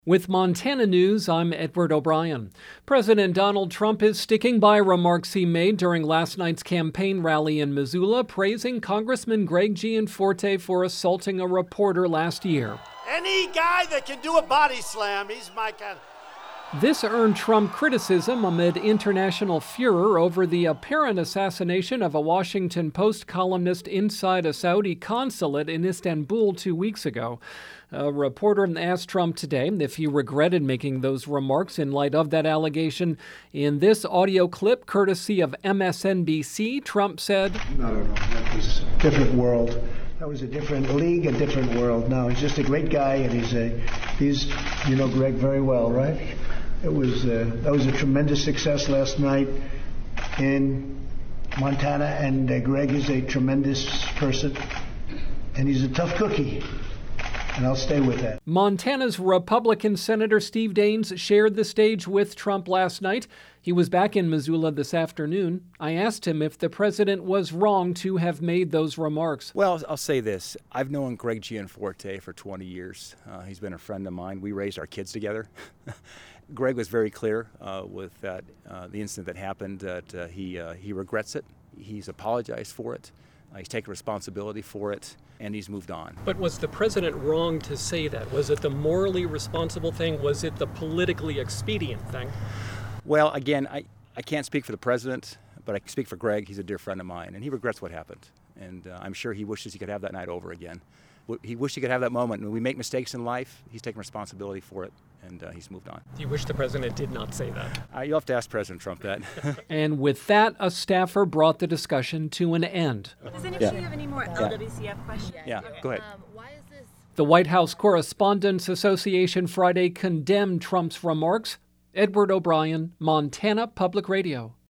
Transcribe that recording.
With Montana News, I'm Edward O'Brien. President Donald Trump is sticking by remarks he made during last night's campaign rally in Missoula, praising Congressman Greg Gianforte for assaulting a reporter last year. Any guy that can do a body slam, he's my kind of... This earned Trump criticism amid international furor over the apparent assassination of a Washington Post columnist inside a Saudi consulate in Istanbul 2 weeks ago. A reporter asked Trump today if he regretted making those remarks in light of that allegation. In this audio clip, courtesy of MSNBC, Trump said, No, that was a different world. That was a different league, a different world. No, he's just a great guy, and he's you know Greg very well, right? That was a tremendous success last night in Montana, and Greg is a tremendous person, and he's a tough cookie, and I'll stay with that. Montana's Republican Senator Steve Daines shared the stage with Trump last night. He was back in Missoula this afternoon. I asked him if the president was wrong to have made those remarks. Well, I'll say this. I've known Greg Gianforte for 20 years. He's been a friend of mine. We raised our kids together. Greg was very clear with that the incident that happened that he regrets it. He's apologized for it. He's taken responsibility for it, and he's moved on. But was the president wrong to say that? Was it the morally responsible thing? Was it the politically expedient thing? Well, again, I can't speak for the president, but I can speak for Greg. He's a dear friend of mine, and he regrets what happened. And I'm sure he wishes he could have that night over again. He wished he could have that moment. When we make mistakes in life, he's taken responsibility for it, and he's moved on. Do you wish the president did not say that? You'll have to ask President Trump that. And with that, a staffer brought the discussion to an end. Does anybody have any more LWCF questions? Yeah, go ahead. Why is this? The White House Correspondents Association Friday condemned Trump's remarks. Edward O'Brien, Montana Public Radio.